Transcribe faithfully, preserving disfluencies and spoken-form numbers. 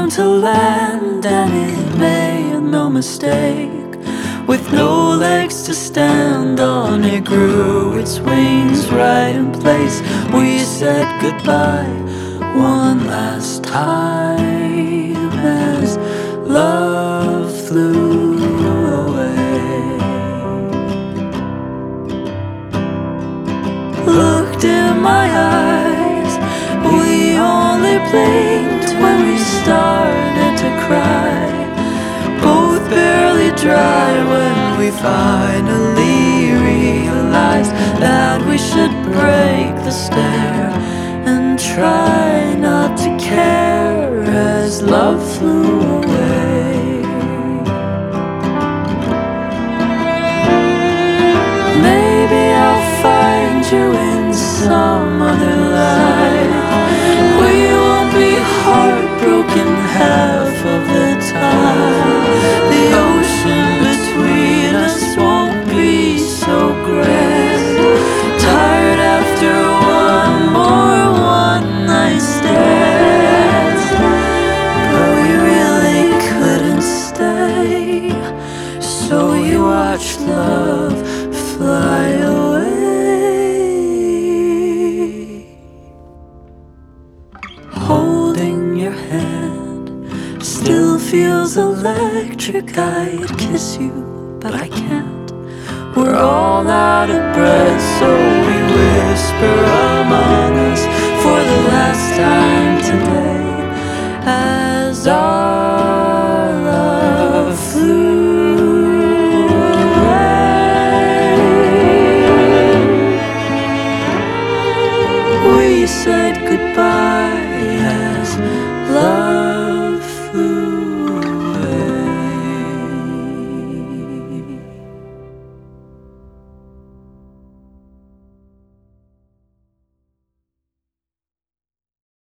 come to land, and it made no mistake. With no legs to stand on, it grew its wings right in place. We said goodbye one last time as love flew away. Looked in my eyes, we only blinked when we started to cry. Both barely dry when we finally realized that we should break the stare and try not to care as love flew away. Maybe I'll find you in some other life. We won't be heartbroken half of the time. The ocean between us won't be so grand. Tired after one more one night stand, but we really couldn't stay, so you watched love fly away. Holding your hand still feels electric. I'd kiss you, but I can't. We're all out of breath, so we whisper among us for the last time today as our